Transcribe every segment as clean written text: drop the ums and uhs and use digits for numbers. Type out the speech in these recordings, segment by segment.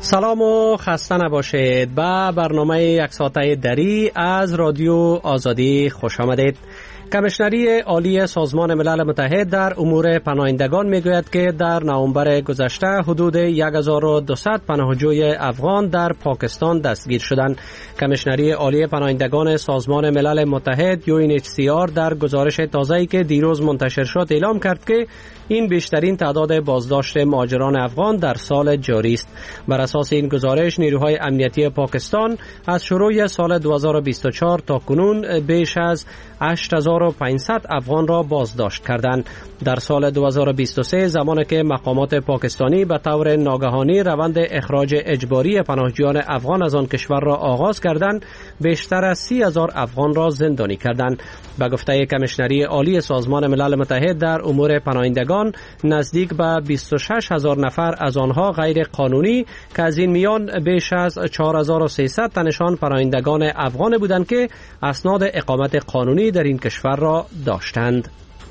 سلام و خسته نباشید. به برنامه یک ساعته دری از رادیو آزادی خوش آمدید. کمیشنری عالی سازمان ملل متحد در امور پناهندگان میگوید که در نوامبر گذشته حدود 1200 پناهجوی افغان در پاکستان دستگیر شدند. کمیشنری عالی پناهندگان سازمان ملل متحد UNHCR در گزارش تازه‌ای که دیروز منتشر شد اعلام کرد که این بیشترین تعداد بازداشت مهاجران افغان در سال جاری است. بر اساس این گزارش نیروهای امنیتی پاکستان از شروع سال 2024 تا کنون بیش از 8500 افغان را بازداشت کردند. در سال 2023 زمانی که مقامات پاکستانی به طور ناگهانی روند اخراج اجباری پناهجویان افغان از آن کشور را آغاز کردند، بیشتر از 30,000 افغان را زندانی کردند. به گفته کمیشنری عالی سازمان ملل متحد در امور پناهندگان، نزدیک به 26,000 نفر از آنها غیر قانونی که از این میان بیش از 4300 تنشان پناهندگان افغان بودند که اسناد اقامت قانونی در این کشور را داشتند.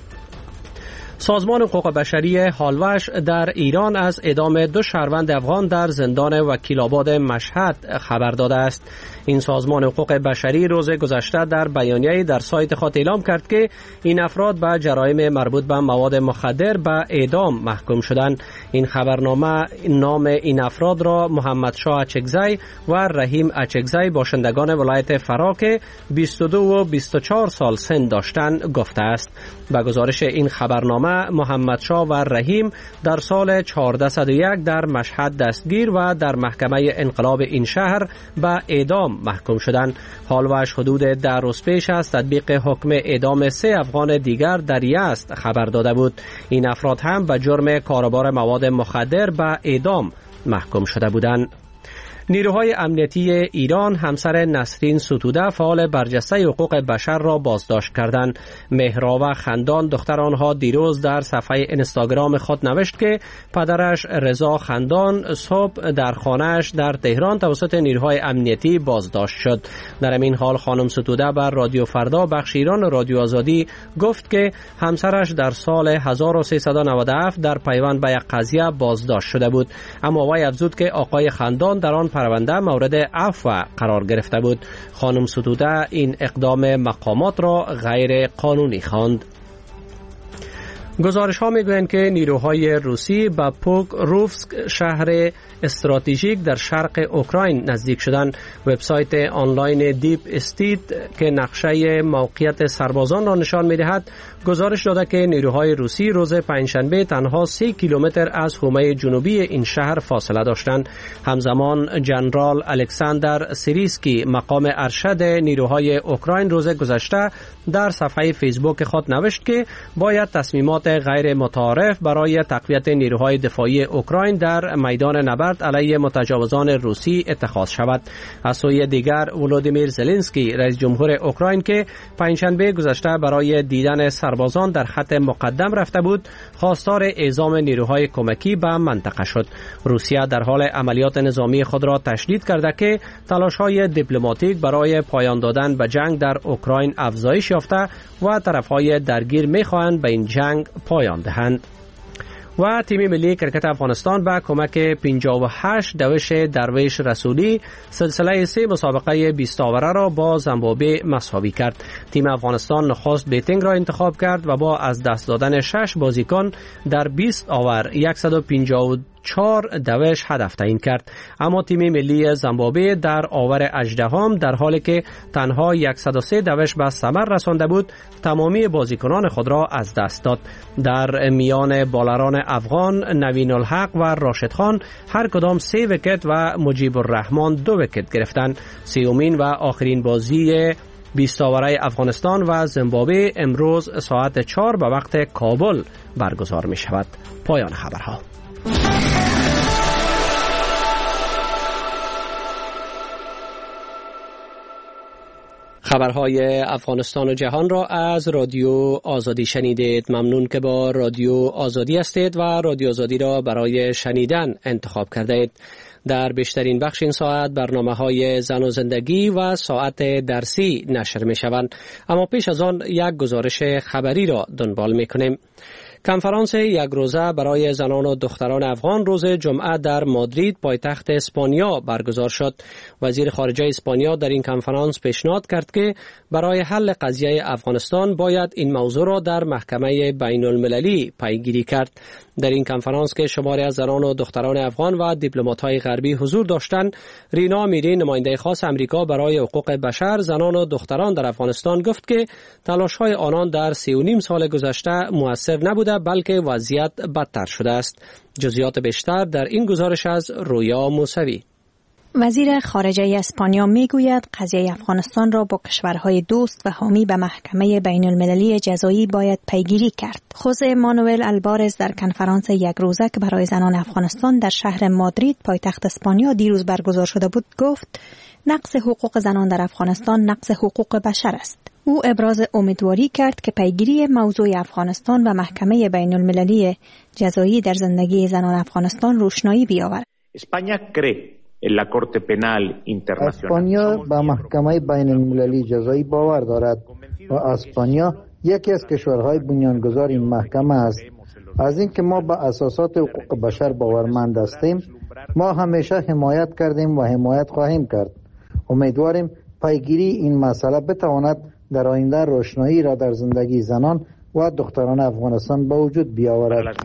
سازمان حقوق بشری هالوش در ایران از اعدام 2 شهروند افغان در زندان وکیل‌آباد مشهد خبر داده است. این سازمان حقوق بشری روز گذشته در بیانیه‌ای در سایت خود اعلام کرد که این افراد به جرایم مربوط به مواد مخدر به اعدام محکوم شدند. این خبرنامه نام این افراد را محمد شاه اچکزی و رحیم اچکزی باشندگان ولایت فرا که 22 و 24 سال سن داشتند گفته است. به گزارش این خبرنامه محمد شاه و رحیم در سال 1401 در مشهد دستگیر و در محکمه انقلاب این شهر به اعدام محکوم شدند. هالوش حدود 10 روز پیش از تطبیق حکم اعدام 3 افغان دیگر در یزد خبر داده بود. این افراد هم به جرم کاروبار مواد مخدر به اعدام محکوم شده بودند. نیروهای امنیتی ایران همسر نسرین ستوده فعال برجسته حقوق بشر را بازداشت کردند. مهراوه خندان دختر آنها دیروز در صفحه اینستاگرام خود نوشت که پدرش رضا خندان صبح در خانه‌اش در تهران توسط نیروهای امنیتی بازداشت شد. در این حال خانم ستوده بر رادیو فردا بخش ایران رادیو آزادی گفت که همسرش در سال 1397 در پیوند به یک قضیه بازداشت شده بود، اما وی افزود که آقای خندان در آن پرونده مورد عفو قرار گرفته بود. خانم ستوده این اقدام مقامات را غیر قانونی خواند. گزارش ها میگویند که نیروهای روسی به پوکروفسک شهر استراتژیک در شرق اوکراین نزدیک شدند. وبسایت آنلاین دیپ استیت که نقشه موقعیت سربازان را نشان می‌دهد گزارش داده که نیروهای روسی روز پنجشنبه تنها 3 کیلومتر از حومه جنوبی این شهر فاصله داشتند. همزمان جنرال الکساندر سیریسکی مقام ارشد نیروهای اوکراین روز گذشته در صفحه فیسبوک خود نوشت که باید تصمیمات غیر متعارف برای تقویت نیروهای دفاعی اوکراین در میدان نبرد علیه متجاوزان روسی اتخاذ شود. از سوی دیگر ولودیمیر زلنسکی رئیس جمهور اوکراین که پنجشنبه گذشته برای دیدن سربازان در خط مقدم رفته بود، خواستار اعزام نیروهای کمکی به منطقه شد. روسیه در حال عملیات نظامی خود را تشدید کرده که تلاش‌های دیپلماتیک برای پایان دادن به جنگ در اوکراین افزایش یافته و طرف‌های درگیر می‌خواهند به این جنگ پایان دهند. و تیم ملی کرکت افغانستان به کمک 58 دوش درویش رسولی سلسله 3 مسابقه 20 آوره را با زیمبابوه مساوی کرد. تیم افغانستان نخست بیتینگ را انتخاب کرد و با از دست دادن 6 بازیکن در 20 آور 154 دوش هدف تعیین کرد، اما تیم ملی زیمبابوه در آور 18 در حالی که تنها 103 دوش به ثمر رسانده بود تمامی بازیکنان خود را از دست داد. در میان بالران افغان نوین الحق و راشد خان هر کدام 3 ویکت و مجیب الرحمن 2 ویکت گرفتند. سومین و آخرین بازی 20 آوره افغانستان و زیمبابوه امروز ساعت 4 به وقت کابل برگزار می شود. پایان خبرها. خبرهای افغانستان و جهان را از رادیو آزادی شنیدید. ممنون که با رادیو آزادی هستید و رادیو آزادی را برای شنیدن انتخاب کردید. در بیشترین بخش این ساعت برنامه‌های زن و زندگی و ساعت درسی نشر می‌شوند، اما پیش از آن یک گزارش خبری را دنبال می‌کنیم. کنفرانس یک روزه برای زنان و دختران افغان روز جمعه در مادرید پایتخت اسپانیا برگزار شد. وزیر خارجه اسپانیا در این کنفرانس پیشنهاد کرد که برای حل قضیه افغانستان باید این موضوع را در محکمه بین المللی پیگیری کرد. در این کنفرانس که شماری از زنان و دختران افغان و دیپلمات‌های غربی حضور داشتند، رینا امیری نماینده خاص امریکا برای حقوق بشر زنان و دختران در افغانستان گفت که تلاش‌های آنان در 3.5 سال گذشته موثر نبوده بلکه وضعیت بدتر شده است. جزئیات بیشتر در این گزارش از رویا موسوی. وزیر خارجه اسپانیا میگوید قضیه افغانستان را با کشورهای دوست و حامی به محکمه بین المللی جزایی باید پیگیری کرد. خوزه مانوئل البارز در کنفرانس یک روزه که برای زنان افغانستان در شهر مادرید پایتخت اسپانیا دیروز برگزار شده بود گفت نقض حقوق زنان در افغانستان نقض حقوق بشر است. او ابراز امیدواری کرد که پیگیری موضوع افغانستان و محکمه بین المللی جزایی در زندگی زنان افغانستان روشنایی بیاورد. اسپانیا به محکمه بین المللی جزایی باور دارد و اسپانیا یکی از کشورهای بنیانگذار این محکمه است. از اینکه ما به اساسات حقوق بشر باورمند هستیم، ما همیشه حمایت کردیم و حمایت خواهیم کرد. امیدواریم پیگیری این مسئله بتواند در آینده روشنایی را در زندگی زنان و دختران افغانستان به وجود بیاورد.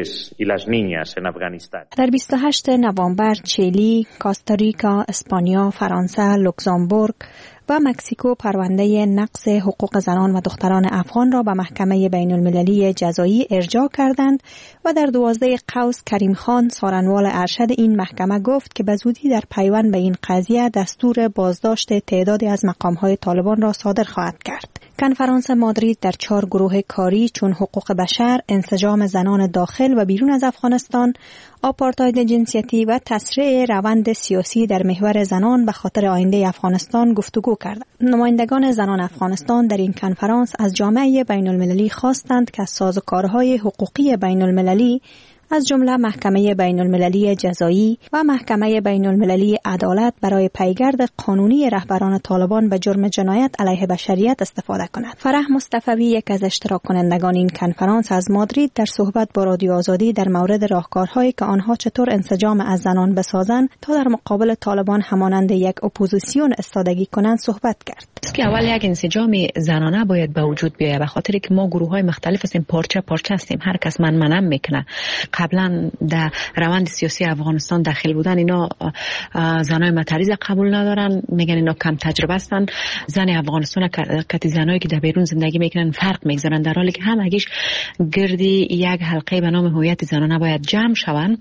در 28 نوامبر چیلی، کوستاریکا، اسپانیا، فرانسه، لوکزامبورگ و مکزیکو پرونده نقض حقوق زنان و دختران افغان را به محکمه بین المللی جزایی ارجاع کردند و در 12 قوس کریم خان سارنوال ارشد این محکمه گفت که به زودی در پیوند به این قضیه دستور بازداشت تعدادی از مقام‌های طالبان را صادر خواهد کرد. کنفرانس مادرید در 4 گروه کاری چون حقوق بشر، انسجام زنان داخل و بیرون از افغانستان، آپارتاید جنسیتی و تسریع روند سیاسی در محور زنان به خاطر آینده افغانستان گفتگو کردند. نمایندگان زنان افغانستان در این کنفرانس از جامعه بین المللی خواستند که سازوکارهای حقوقی بین المللی از جمله محکمه بین المللی جزایی و محکمه بین المللی عدالت برای پیگرد قانونی رهبران طالبان به جرم جنایت علیه بشریت استفاده کند. فرح مصطفی یک از اشتراک کنندگان این کنفرانس از مادرید در صحبت با رادیو آزادی در مورد راهکارهایی که آنها چطور انسجام از زنان بسازند تا در مقابل طالبان همانند یک اپوزیسیون استادگی کنند صحبت کرد. که اول یک انسجام زنانه باید به وجود بیاید به خاطر که ما گروه‌های مختلف هستیم، پارچه هستیم، هر کس منم میکنه. قبلا در روند سیاسی افغانستان داخل بودن اینا زنای متریز قبول ندارن، میگن اینا کم تجربه هستن. زن افغانستان کتی زنایی که در بیرون زندگی میکنن فرق میگذارن، در حالی که همگیش گردی یک حلقه به نام هویت زنانه باید جمع شوند.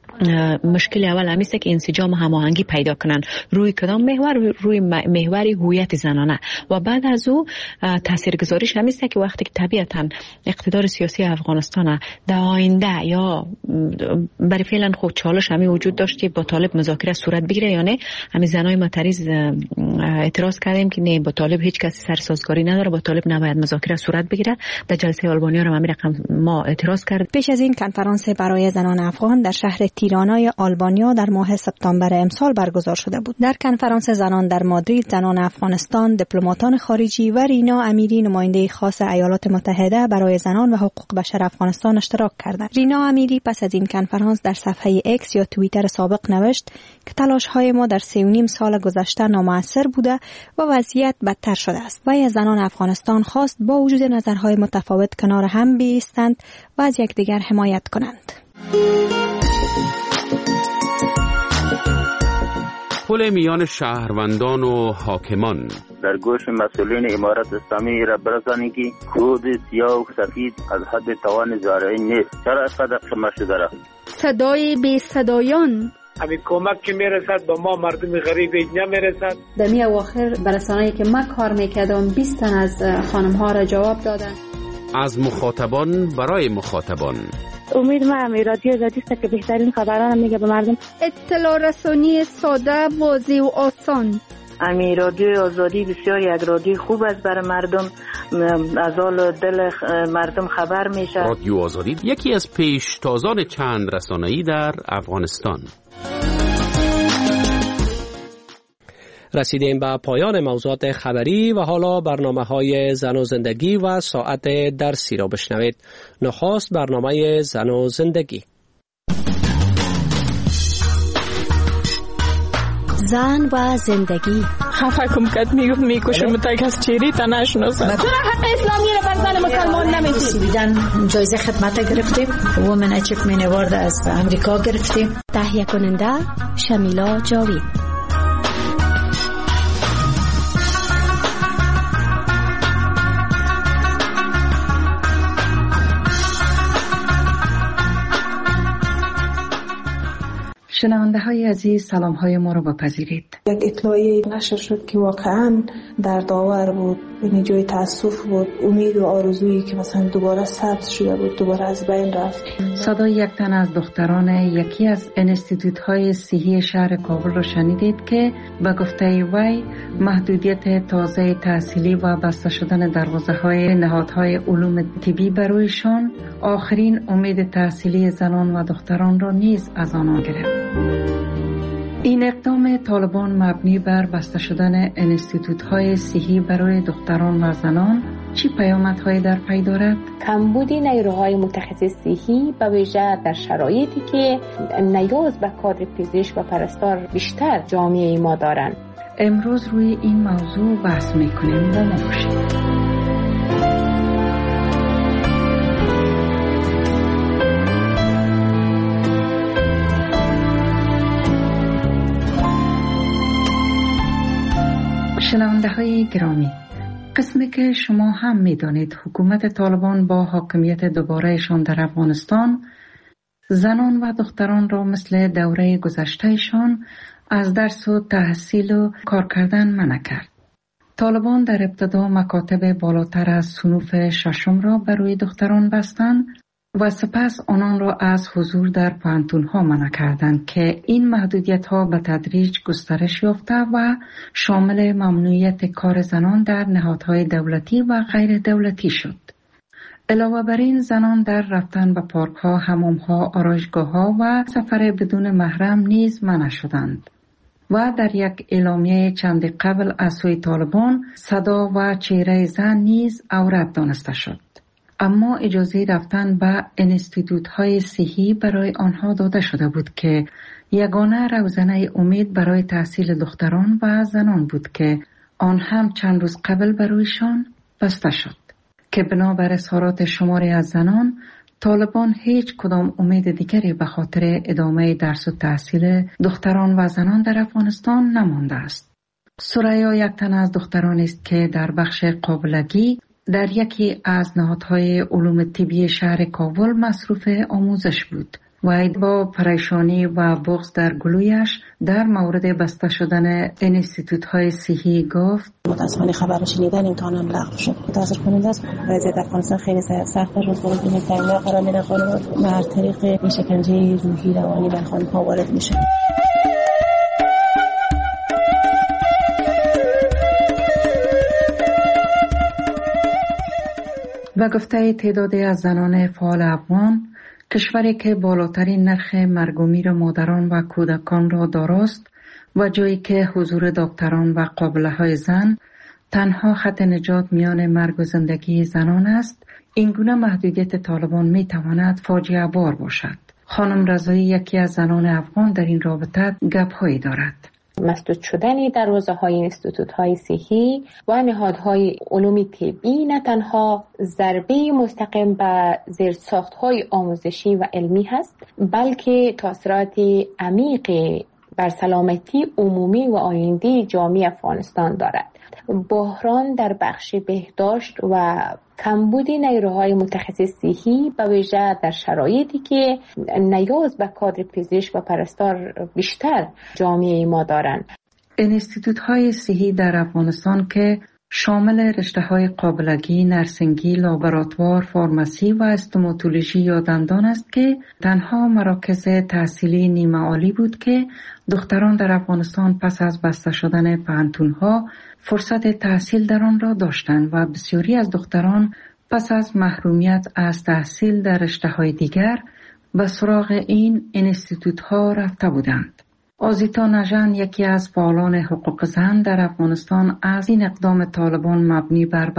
مشکل اول همیسته که انسجام هماهنگی پیدا کنن روی کدام محور، روی محور هویت زنانه، و بعد از او تاثیرگذاریش همیسته که وقتی که طبیعتا اقتدار سیاسی افغانستان در آینده یا برای فعلا خود چالش همی وجود داشت که با طالب مذاکره صورت بگیره یا نه، همین زنای متریز اعتراض کردیم که نه، با طالب هیچ کسی سر سازگاری نداره، با طالب نباید مذاکره صورت بگیره. در جلسه آلبانیا رو همین رقم ما اعتراض کرد. پیش از این کنفرانس برای زنان افغان در شهر تیرانای آلبانیا در ماه سپتامبر امسال برگزار شده بود. در کنفرانس زنان در مادرید زنان افغانستان، دیپلماتان خارجی و رینا امیری نماینده خاص ایالات متحده برای زنان و حقوق بشر افغانستان اشتراک کردند. رینا امیری پس از این کنفرانس در صفحه اکس یا توییتر سابق نوشت که تلاش‌های ما در 3.5 سال گذشته نامؤثر بوده و وضعیت بدتر شده است. و از زنان افغانستان خواست با وجود نظرهای متفاوت کنار هم بایستند و از یکدیگر حمایت کنند. پل میان شهروندان و حاکمان در گوش مسئولین امارت اسلامی را برسانید که کود سیاه و سفید از حد توان زارعی نیست. چرا صدق شما شده را؟ صدای بی صدایان همین کمک که میرسد با ما مردم غریب نمیرسد. در می اواخر برسانه‌ای که من کار میکردم 20 تن از خانم ها را جواب دادن. از مخاطبان برای مخاطبان. امید من رادیو آزادی است که بهترین خبران میگه به مردم. اطلاع رسانی ساده، واضح و آسان. امی رادیو آزادی بسیار یک رادیو خوب است برای مردم، از حال دل مردم خبر میشه. رادیو آزادی یکی از پیشتازان چند رسانه‌ای در افغانستان. رسیدیم به پایان موضوعات خبری و حالا برنامه‌های زن و زندگی و ساعت درسی را بشنوید. نخست برنامه زن و زندگی. زن و زندگی. خفه کم کد میکشم تک از چیری تا نشناسم. چرا حق اسلامی را بر زن مسلمان نمیدید؟ بیدن جایزه خدمت گرفتیم. وومن اچیومنت اوارد از امریکا گرفتیم. تهیه کننده شمیلا جاوید. شنونده های عزیز، سلام های ما رو بپذیرید. یک اطلاعی نشر شد که واقعا دردآور بود، یعنی جای تاسف بود. امید و آرزویی که مثلا دوباره سبز شده بود دوباره از بین رفت. صدای یک تن از دختران یکی از انستیتوت های صحی شهر کابل رو شنیدید که به گفته وی محدودیت تازه تحصیلی و بسته شدن دروازه های نهادهای علوم طبی برایشان آخرین امید تحصیلی زنان و دختران را نیز از آنها گرفت. این اقدام طالبان مبنی بر بسته شدن انستیتوت‌های صحی برای دختران و زنان چی پیامدهایی در پی دارد؟ کمبود نیروهای متخصص صحی به ویژه در شرایطی که نیاز به کادر پزشک و پرستار بیشتر جامعه ما دارند. امروز روی این موضوع بحث می‌کنیم. با ما باشید. شنونده های گرامی، قسمی که شما هم می دانید حکومت طالبان با حاکمیت دوبارهشان در افغانستان زنان و دختران را مثل دوره گذشتهشان از درس و تحصیل و کار کردن منع کرد. طالبان در ابتدا مکاتب بالاتر از صنوف ششم را برای دختران بستند و سپس آنان را از حضور در پانتون‌ها منع کردند که این محدودیت‌ها به تدریج گسترش یافته و شامل ممنوعیت کار زنان در نهادهای دولتی و غیر دولتی شد. علاوه بر این زنان در رفتن به پارک‌ها، حمام‌ها، آرایشگاه‌ها و سفر بدون محرم نیز منع شدند. و در یک اعلامیه چند قبل از سوی طالبان صدا و چهره زن نیز عورت دانسته شد. اما اجازه رفتن به انستیتوت‌های صحی برای آنها داده شده بود که یگانه روزنه امید برای تحصیل دختران و زنان بود که آن هم چند روز قبل برایشان بسته شد که بنابر اظهارات شماری از زنان طالبان هیچ کدام امید دیگری به خاطر ادامه درس و تحصیل دختران و زنان در افغانستان نمانده است. سریا یک تن از دختران است که در بخش قابلگی در یکی از نهادهای علوم طبی شهر کابل مصروف آموزش بود و با پریشانی و بغض در گلویش در مورد بسته شدن انستیتوت‌های صحی گفت: متاسفانه خبر رو شنیدن امتحانم لغو شد. متاسف کننده است. وضعیت افغانستان خیلی سخته. روزگار این تعلیمی قرار میده خانم و هر طریق این شکنجه روحی روانی بر خانم‌ها وارد میشه. و گفته تعدادی از زنان فعال افغان، کشوری که بالاترین نرخ مرگ و میر مادران و کودکان را داراست و جایی که حضور دکتران و قابله‌های زن تنها خط نجات میان مرگ و زندگی زنان است، این گونه محدودیت طالبان می تواند فاجعه بار باشد. خانم رضایی یکی از زنان افغان در این رابطه گپ‌هایی دارد. مسدود شدن دروازه‌های انستیتوت‌های صحی و نهادهای علوم طبی نه تنها ضربه مستقیم به زیرساخت‌های آموزشی و علمی هست، بلکه تاثیرات عمیق بر سلامتی عمومی و آینده جامعه افغانستان دارد. بحران در بخش بهداشت و کمبود نیروهای متخصص صحی به ویژه در شرایطی که نیاز به کادر پزشک و پرستار بیشتر جامعه ما دارند. انستیتوت‌های صحی در افغانستان که شامل رشته‌های قابلگی، نرسنگی، لابراتوار، فارماسی و استوماتولوژی یا دندان است که تنها مراکز تحصیلی نیمه عالی بود که دختران در افغانستان پس از بسته شدن پانتون‌ها فرصت تحصیل در آن را داشتند و بسیاری از دختران پس از محرومیت از تحصیل در رشته‌های دیگر به سراغ این انستیتوت‌ها رفته بودند. آزیتا نژن، یکی از فعالان حقوق زن در افغانستان، از این اقدام طالبان مبنی بر